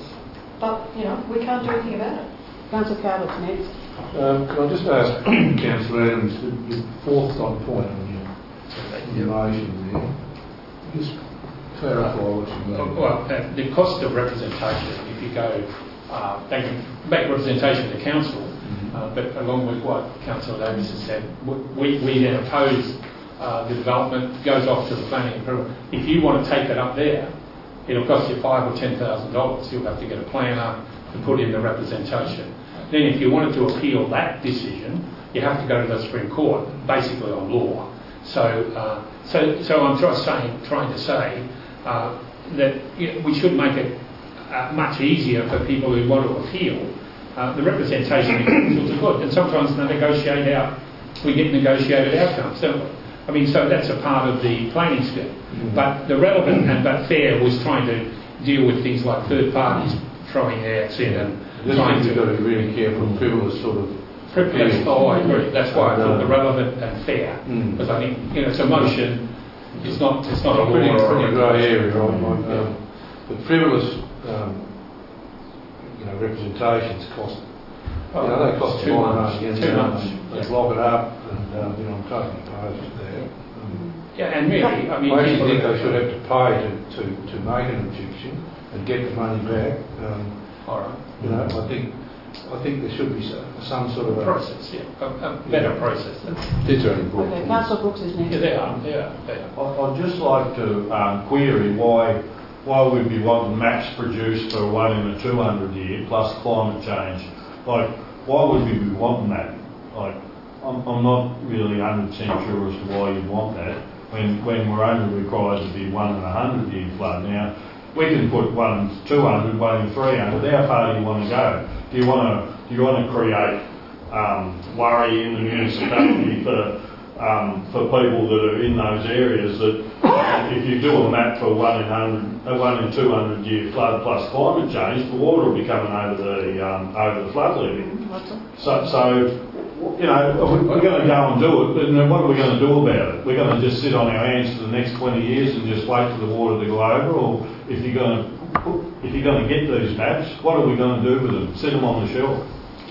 F: But, you know, we can't do anything about it.
A: Councillor Carlett's next.
I: Um, can I just ask Councillor Adams, the, the fourth on point on your, your motion there, just clarify what you mean.
B: Well, uh, the cost of representation, if you go, uh, they can make representation to council, mm-hmm. uh, but along with what Councillor Davis has said, we, we then oppose uh, the development, goes off to the planning approval. If you want to take it up there, it'll cost you five or ten thousand dollars. You'll have to get a planner to put in the representation. Then if you wanted to appeal that decision, you have to go to the Supreme Court, basically on law. So, uh, so, so I'm just saying, trying to say uh, that you know, we should make it uh, much easier for people who want to appeal. Uh, the representation in councils are good, and sometimes they negotiate out. We get negotiated outcomes, don't we? I mean, so that's a part of the planning scheme. Mm-hmm. But the relevant and but fair was trying to deal with things like third parties throwing acts in and
I: This
B: trying
I: means
B: to...
I: you've got to be really careful and frivolous sort of...
B: Frivolous, oh, I agree. That's why I thought the relevant and fair.
I: Mm.
B: Because I think, you know, it's a motion, it's not, it's not a law
I: pretty,
B: or
I: pretty
B: a
I: grey area, right?
B: um,
I: Like, um, but frivolous, um, you know, representations cost...
B: Oh,
I: you know, they cost
B: too
I: a lot of
B: much.
I: money, and
B: Too
I: um,
B: much.
I: they
B: Yeah.
I: block it up, and um, you know, I'm totally opposed to that. Um,
B: Yeah, and really, I mean...
I: I actually
B: people
I: think
B: are-
I: they should have to pay to, to, to make an objection and get the money back. Um,
B: All right.
I: you know, I think I think there should be some, some sort of a
B: process, yeah, a, a better process.
C: That's really important.
A: Okay, Councillor Brooks is next.
B: Yeah, they are, they are, they are.
D: I- I'd just like to um, query why why we'd be wanting maps produced for one in a two hundred year plus climate change. Like, why would we be wanting that? Like, I'm, I'm not really one hundred percent sure as to why you'd want that when when we're only required to be one in a hundred year flood. Now, we can put one in two hundred, one in three hundred. How far do you want to go? Do you want to do you want to create um, worry in the municipality for um, for people that are in those areas that if you do a map for one in hundred, uh, one in two hundred year flood plus climate change, the water will be coming over the um, over the flood levy. So, so you know, we're going to go and do it, but then what are we going to do about it? We're going to just sit on our hands for the next twenty years and just wait for the water to go over, or if you're going to if you're going to get these maps, what are we going to do with them? Set them on the shelf?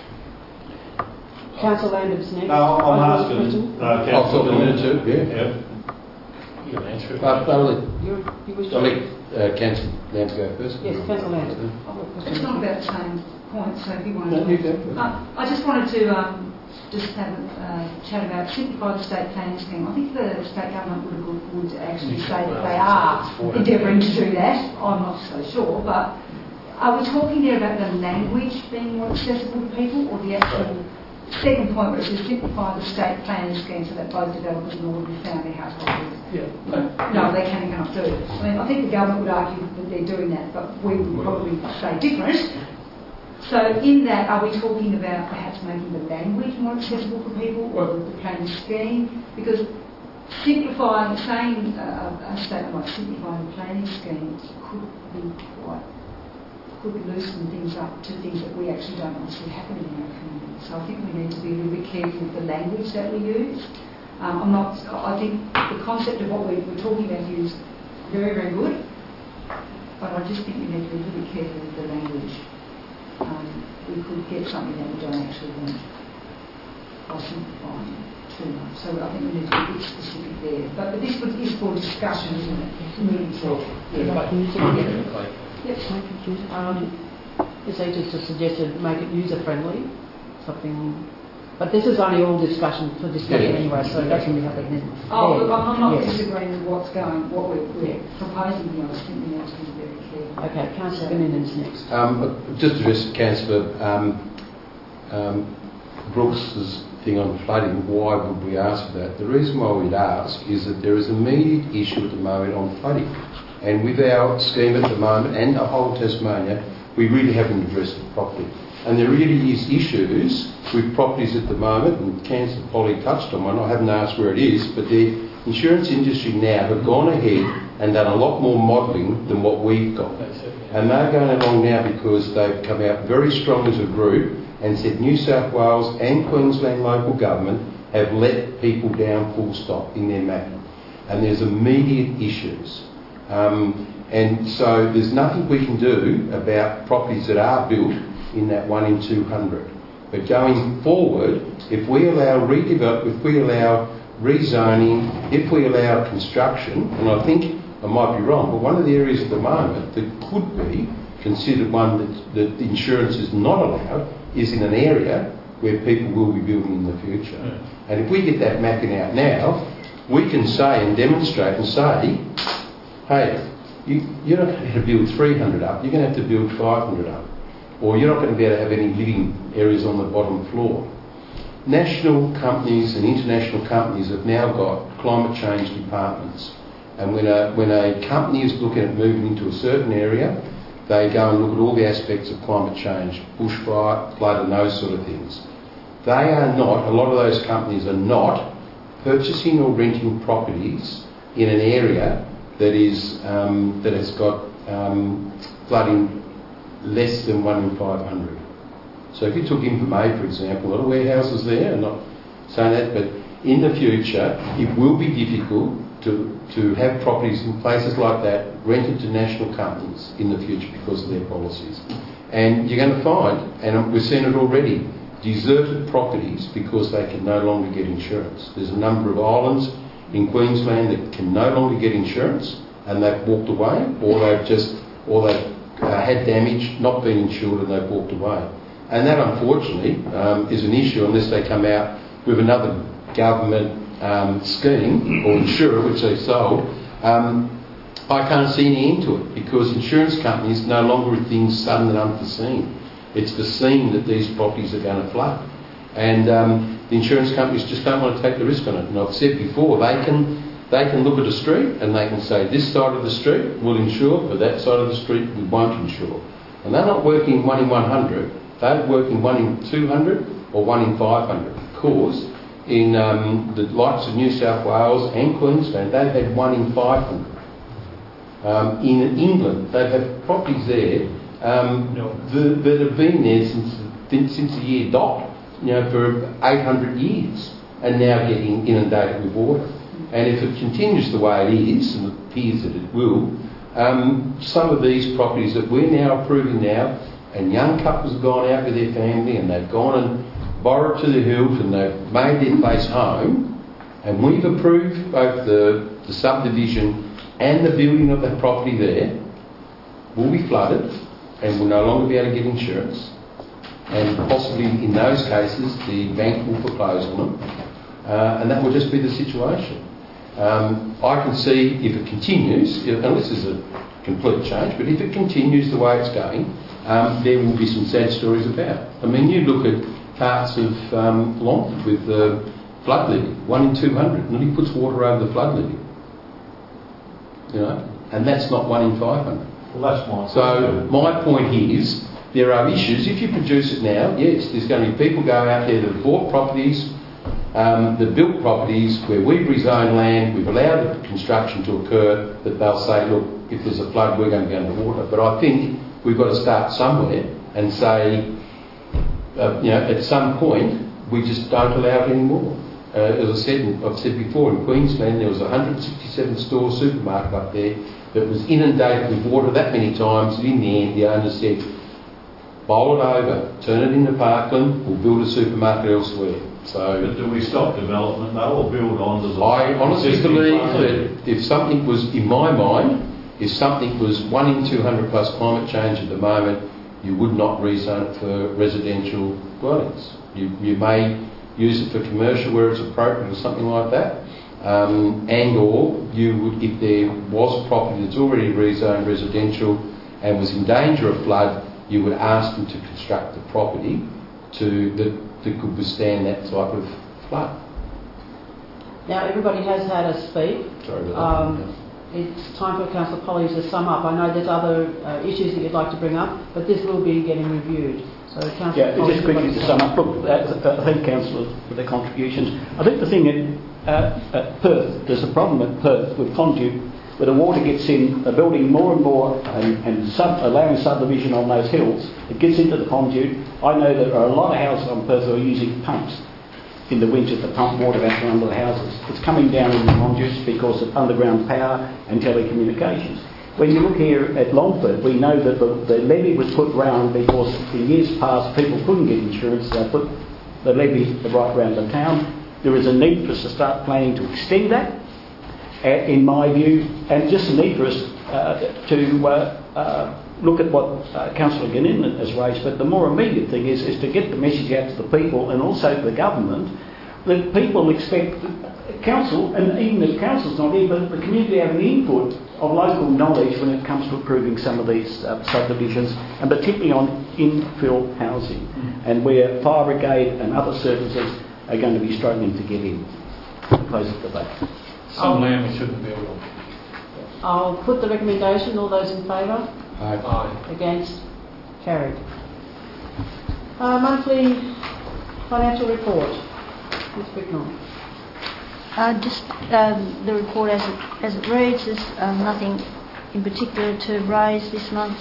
A: Councillor Lambert's next.
D: No, I'm
A: Oh,
D: asking. Uh,
C: I'll talk
D: Councillor
C: a minute too, yeah.
D: Yeah.
B: You can answer it.
C: But I'll let,
A: You, you wish
C: I'll
A: to...
C: let uh, Councillor Lamb go first.
A: Yes, Councillor Lamb.
H: It's not about the same point, so if you want
C: No,
H: to...
C: you go.
H: Uh, I just wanted to um, just have a uh, chat about simplify the state planning scheme. I think the state government would, would actually say that they are endeavouring to do that. I'm not so sure, but are we talking there about the language being more accessible to people, or the actual second point where it says simplify the state planning scheme so that both developers and ordinary family householders?
B: Yeah.
H: No, they can and cannot do it. I mean, I think the government would argue that they're doing that, but we would probably say different. So in that, are we talking about perhaps making the language more accessible for people, or the planning scheme? Because simplifying, saying uh, a statement like simplifying the planning scheme could be quite, could loosen things up to things that we actually don't want to see happening in our community. So I think we need to be a little bit careful with the language that we use. Um, I'm not. I think the concept of what we, we're talking about here is very, very good, but I just think we need to be a little bit careful with the language. Um, we could get something that we don't actually want by simplifying too much. So I think we need to be a bit specific there. But, but this is for discussion, isn't it? Moving forward.
A: Yeah.
H: Yep.
A: Um, It's just suggested make it user friendly, something. But this is only all discussion for discussion
C: Yeah.
A: anyway, so it doesn't really happen then.
H: Oh, look, I'm not
A: Yes.
H: disagreeing with what's going, what we're, we're
A: Yeah.
H: proposing here. I just think we need to be very careful.
A: Okay, Councillor Finninen's next.
C: Um, just to address Councillor um, um, Brooks's thing on flooding, why would we ask for that? The reason why we'd ask is that there is an immediate issue at the moment on flooding. And with our scheme at the moment and the whole Tasmania, we really haven't addressed it properly. And there really is issues with properties at the moment, and Councillor Polly touched on one, I haven't asked where it is, but the insurance industry now have gone ahead and done a lot more modelling than what we've got. And they're going along now because they've come out very strong as a group and said New South Wales and Queensland local government have let people down full stop in their mapping. And there's immediate issues. Um, and so there's nothing we can do about properties that are built in that one in two hundred. But going forward, if we allow redevelop, if we allow rezoning, if we allow construction, and I think I might be wrong, but one of the areas at the moment that could be considered one that, that insurance is not allowed is in an area where people will be building in the future. Yeah. And if we get that mapping out now, we can say and demonstrate and say, hey, you, you're not going to be able to build three hundred up, you're going to have to build five hundred up. Or you're not going to be able to have any living areas on the bottom floor. National companies and international companies have now got climate change departments. And when a, when a company is looking at moving into a certain area, they go and look at all the aspects of climate change, bushfire, flood and those sort of things. They are not, a lot of those companies are not purchasing or renting properties in an area that is um, that has got um, flooding less than one in five hundred. So if you took Invermay, for example, a lot of warehouses there, I'm not saying that, but in the future it will be difficult to, to have properties in places like that rented to national companies in the future because of their policies. And you're going to find, and we've seen it already, deserted properties because they can no longer get insurance. There's a number of islands in Queensland that can no longer get insurance and they've walked away, or they've just, or they've uh, had damage, not been insured and they've walked away. And that unfortunately um, is an issue unless they come out with another government um, scheme or insurer which they sold. Um, I can't see any end to it because insurance companies no longer are things sudden and unforeseen. It's foreseen that these properties are going to flood. And um, the insurance companies just don't want to take the risk on it. And I've said before, they can they can look at a street and they can say this side of the street will insure, but that side of the street we won't insure. And they're not working one in one hundred, they're working one in two hundred or one in five hundred. Because in um, the likes of New South Wales and Queensland, they've had one in five hundred. Um, in England, they've had properties there um, no. that, that have been there since, since the year dot. You know, for eight hundred years and now getting inundated with water. And if it continues the way it is, and it appears that it will, um, some of these properties that we're now approving now, and young couples have gone out with their family and they've gone and borrowed to the hilt and they've made their place home, and we've approved both the, the subdivision and the building of that property there, will be flooded and will no longer be able to get insurance. And possibly in those cases the bank will foreclose on them, uh, and that will just be the situation. Um, I can see if it continues, and this is a complete change, but if it continues the way it's going, um, there will be some sad stories about. I mean, you look at parts of um, Longford with the flood levy, one in two hundred, and he puts water over the flood levy. You know, and that's not one in five hundred.
D: Well, that's my
C: So my point is, there are issues. If you produce it now, yes, there's going to be people go out there that have bought properties, um, that built properties where we've rezoned land, we've allowed the construction to occur, that they'll say, look, if there's a flood, we're going to go underwater. But I think we've got to start somewhere and say, uh, you know, at some point, we just don't allow it anymore. Uh, as I said, I've said before, in Queensland there was a one hundred sixty-seven store supermarket up there that was inundated with water that many times that in the end the owner said, bowl it over, turn it into Parkland, we'll build a supermarket elsewhere. So,
D: but do we stop development though, or build onto the...
C: I honestly believe that if something was, in my mind, if something was one in two hundred plus climate change at the moment, you would not rezone it for residential dwellings. You, you may use it for commercial where it's appropriate or something like that. Um, and or you would, if there was a property that's already rezoned residential and was in danger of flood, you would ask them to construct the property to that, that could withstand that type of flood.
A: Now, everybody has had a speak.
C: Sorry about
A: um,
C: that.
A: It's time for Councillor Polly to sum up. I know there's other uh, issues that you'd like to bring up, but this will be getting reviewed. So, Councillor
J: Yeah,
A: Polly,
J: just quickly to sum up. Look, uh, I thank councillors for their contributions. I think the thing in uh, at Perth, there's a problem at Perth with conduit, where the water gets in, they're building more and more and, and sub, allowing subdivision on those hills. It gets into the conduit. I know there are a lot of houses on Perth who are using pumps in the winter to pump water back from under the houses. It's coming down in the conduits because of underground power and telecommunications. When you look here at Longford, we know that the, the levy was put round because in years past people couldn't get insurance, so they put the levy right round the town. There is a need for us to start planning to extend that, uh, in my view, and just a need for us uh, to uh, uh, look at what uh, Councillor Gannon has raised, but the more immediate thing is, is to get the message out to the people and also to the government that people expect the council, and even if council's not here, but the community having input of local knowledge when it comes to approving some of these uh, subdivisions, and particularly on infill housing, mm. and where fire brigade and other services are going to be struggling to get in. Close the debate.
B: Some land we shouldn't build on.
A: I'll put the recommendation. All those in favour?
C: Aye.
B: Aye.
A: Against? Carried. Uh, monthly financial report. Miz Bicknell.
L: Uh, just um, the report as it, as it reads, there's um, nothing in particular to raise this month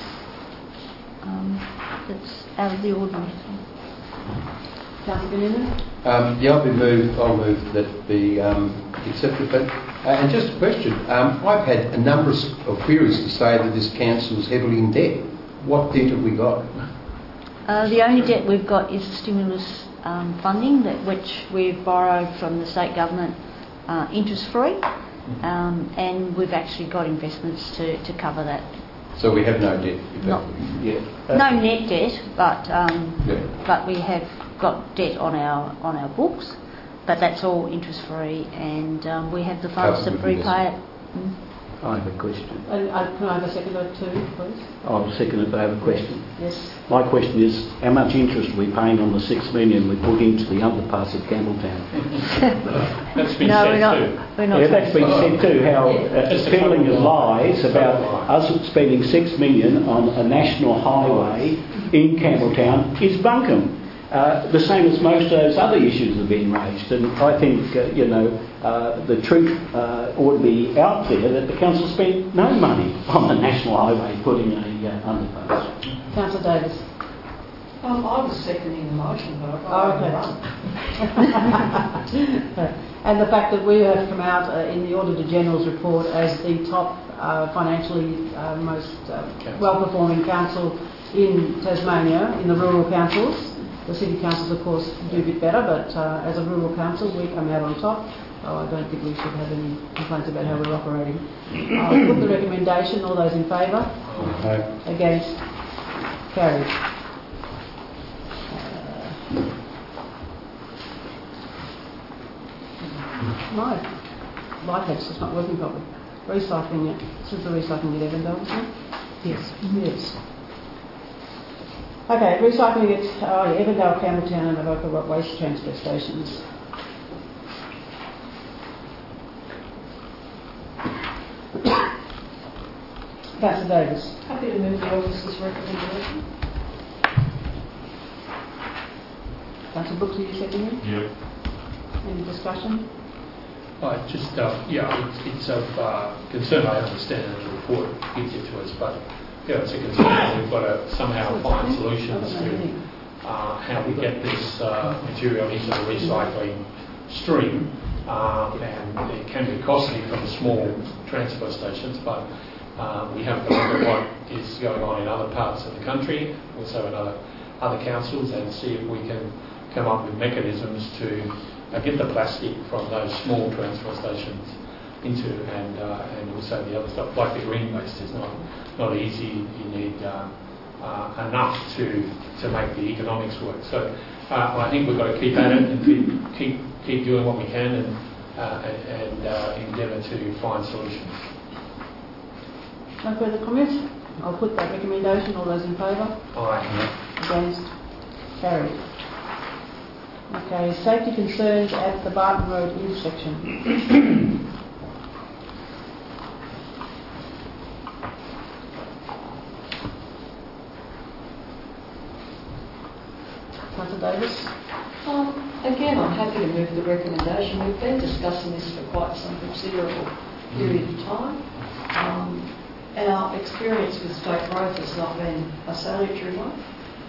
L: um, that's out of the ordinary.
A: Councillor Gannon?
C: Um, yeah, I'll be moved, I'll move that be um, accepted. But, uh, and just a question, um, I've had a number of queries to say that this council is heavily in debt. What debt have we got?
L: Uh, the only debt we've got is stimulus um, funding, that which we've borrowed from the state government uh, interest-free, um, and we've actually got investments to, to cover that.
C: So we have no debt?
L: Not,
C: yeah.
L: Uh, no net debt, but um,
C: yeah.
L: but we have got debt on our on our books, but that's all interest-free, and um, we have the funds to prepay it. Mm.
J: I have a question.
A: And, uh, can I have a second or two, please?
J: I'll second it, but I have a question.
A: Yes.
J: My question is, how much interest are we paying on the six million we put into the underpass at Campbelltown?
B: That's been
L: no,
B: said
L: we're not,
B: too.
L: We're not
J: yeah, that's been said too, how uh, peddling of lies about us spending six million on a national highway in Campbelltown is bunkum. Uh, the same as most of those other issues have been raised, and I think uh, you know uh, the truth uh, ought to be out there that the council spent no money on the national highway putting a uh, underpass.
A: Councillor Davis.
F: Um, I was seconding the motion, but
A: Oh,
F: I
A: okay. And the fact that we have come out uh, in the Auditor General's report as the top uh, financially uh, most uh, well-performing council in Tasmania, in the rural councils. The city councils, of course, do a bit better, but uh, as a rural council, we come out on top. So I don't think we should have any complaints about how we're operating. I'll put the recommendation. All those in favour?
C: Okay.
A: Against? Carried. Uh, no. Lighthead's just not working properly. Recycling it. This is the recycling at Evandale, isn't it? Yes. Yes. Okay, recycling at oh, yeah, Evandale, Campbelltown and Avoca Rock waste transfer stations. Councillor Davis.
F: Happy to move the officer's recommendation.
A: Councillor Brooks, are you seconding?
D: Yep.
A: Any discussion?
B: I just, uh, yeah, it's, it's of uh, concern. I understand that the report gives it to us, but you know, it's a concern. We've got to somehow find solutions to uh, how we get this uh, material into the recycling stream. Um, and it can be costly for the small transfer stations, but uh, we have to look at what is going on in other parts of the country, also in other, other councils, and see if we can come up with mechanisms to uh, get the plastic from those small transfer stations into, and uh, and also the other stuff, like the green waste is not not easy. You need uh, uh, enough to to make the economics work. So uh, I think we've got to keep at it and keep keep, keep doing what we can, and uh, and, and uh, endeavour to find solutions.
A: No further comments? I'll put that recommendation. All those in favour?
B: Aye.
A: Against? Carried. Okay, safety concerns at the Barton Road intersection. Councillor Davis?
F: Um, again, I'm happy to move the recommendation. We've been discussing this for quite some considerable period of time. Um, our experience with state growth has not been a salutary one.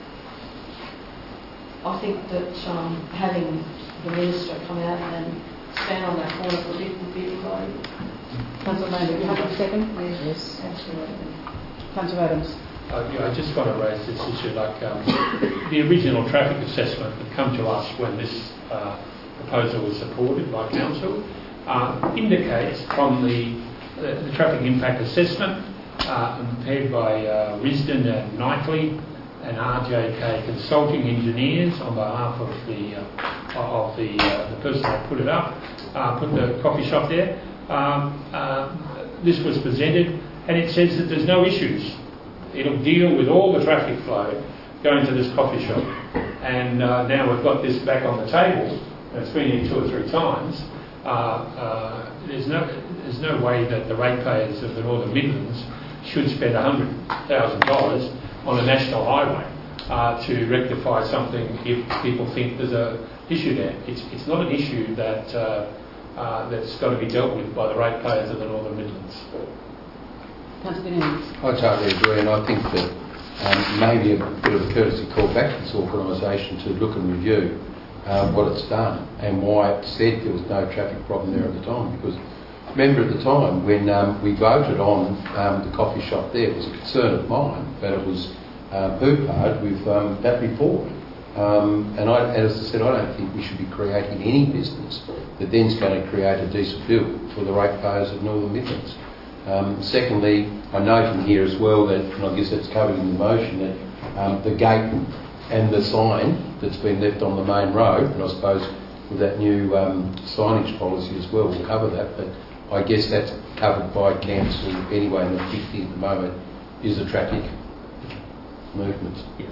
F: I think that um, having the Minister come out and stand on that corner for a bit would be valuable.
A: Councillor Maynard, do you have a second?
F: Yes, absolutely.
A: Councillor Adams?
B: Uh, yeah, I just want to raise this issue, like um, the original traffic assessment that come to us when this uh, proposal was supported by Council uh, indicates from the, the, the traffic impact assessment uh, prepared by uh, Risdon and Knightley and R J K Consulting Engineers on behalf of the uh, of the uh, the person that put it up, uh, put the coffee shop there. Um, uh, this was presented, and it says that there's no issues. It'll deal with all the traffic flow going to this coffee shop. And uh, now we've got this back on the table, and it's been here two or three times. Uh, uh, there's no there's no way that the ratepayers of the Northern Midlands should spend one hundred thousand dollars on a national highway uh, to rectify something if people think there's a issue there. It's it's not an issue that uh, uh, that's got to be dealt with by the ratepayers of the Northern Midlands.
A: Councillor Dennis?
C: I totally agree, and I think that um, maybe a bit of a courtesy call back to this organisation to look and review uh, what it's done and why it said there was no traffic problem there at the time. Because remember at the time when um, we voted on um, the coffee shop there, it was a concern of mine, but it was uh, poo-pooed with um, that report. Um, and I, as I said, I don't think we should be creating any business that then's going to create a diesel bill for the ratepayers of Northern Midlands. Um, secondly, I note in here as well that, and I guess that's covered in the motion, that um, the gate and the sign that's been left on the main road, and I suppose with that new um, signage policy as well, will cover that, but I guess that's covered by council anyway, and the fifty at the moment is the traffic movements.
E: Yes.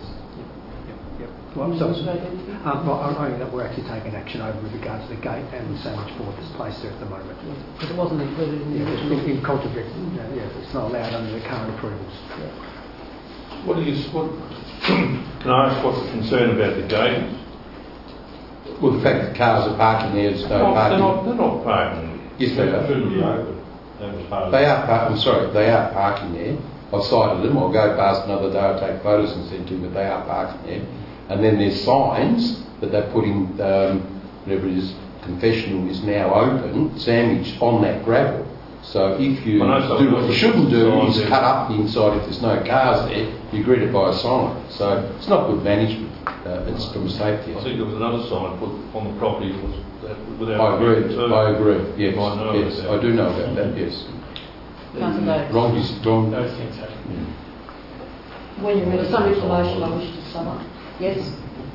E: Well, so, um, well, only that we're actually taking action over with regard to the gate and the sandwich board that's placed there at the moment.
A: Because it wasn't included in the
E: Yeah,
A: original.
E: in, in cultivate, yeah, yeah, it's not allowed under the current approvals. Yeah.
I: What is, what, can I ask what's the concern about the gate?
C: Well, the fact that cars are parking there, there's no
I: No,
C: parking.
I: they're not, they're not parking.
C: Yes, they
D: It
C: are.
D: shouldn't be open. That was part of
C: They
D: it.
C: are, par- I'm sorry, they are parking there. I've sighted them. I'll go past another day, I'll take photos and send to them, but they are parking there. And then there's signs that they put in, um, whatever it is, confessional is now open, sandwiched on that gravel. So if you
I: Well, no, so
C: do what you shouldn't do
I: signs
C: is
I: there.
C: cut up the inside if there's no cars there, you're greeted by a sign. So it's not good management, uh, it's from a safety
I: I
C: aspect.
I: think there was another sign put on the property that was that without.
C: I agree,
I: too.
C: I agree, yes,
I: I know
C: yes,
I: about
C: I do know about that, yes.
A: Councillor Davis?
C: Wrong is wrong.
B: Those things happen.
C: Yeah.
F: When you're ready for information, I wish to sum up.
A: Yes?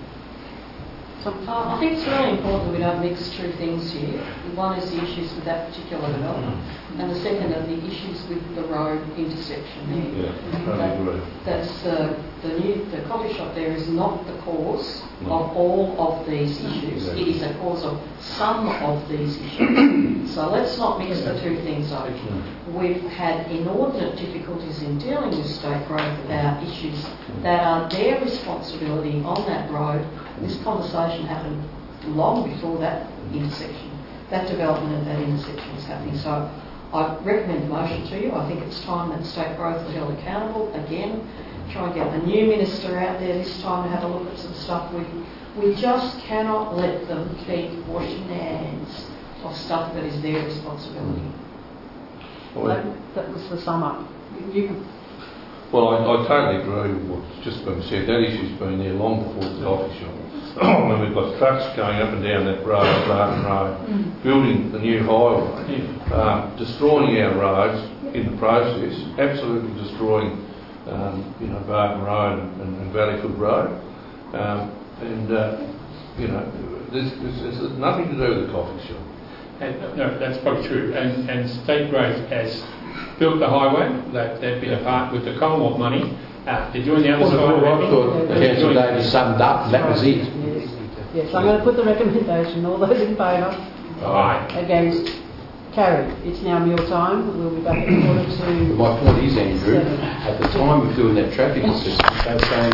A: Some,
F: Uh, I think it's really important that we don't mix two things here. One is the issues with that particular development, and the second are the issues with the road intersection there.
I: Yeah, I
F: That-
I: agree.
F: That's uh, the new the coffee shop there is not the cause of all of these issues. It is a cause of some of these issues. So let's not mix the two things up. We've had inordinate difficulties in dealing with state growth about issues that are their responsibility on that road. This conversation happened long before that intersection, that development of that intersection was happening. So I recommend the motion to you. I think it's time that State Growth were held accountable again. Try and get a new minister out there this time to have a look at some stuff. We, we just cannot let them keep washing their hands of stuff that is their responsibility.
C: Well,
A: That, that was the sum up. You can
I: Well, I, I totally agree with what's just been said. That issue's been there long before the coffee shop. When we've got trucks going up and down that road, Barton Road,
F: Mm.
I: building the new highway, uh, destroying our roads in the process, absolutely destroying, um, you know, Barton Road and, and, and Valleyfield Road. Um, and, uh, you know, this, this, this has nothing to do with the coffee shop.
B: And, no, that's probably true. And, and State Growth has built the highway. That they've been a part with the Commonwealth money. Uh, they're doing the other
C: Well,
B: side.
C: I
B: of it.
C: thought
B: They're
C: Councillor
B: doing-
C: Davis summed up, that was it.
A: Yes. Yes, I'm going to put the recommendation. All those in favour?
B: Aye.
A: Against? Carried. It's now meal time. We'll be back at quarter to
C: My point is, Andrew,
A: seven.
C: at the time of doing that traffic assessment, they were saying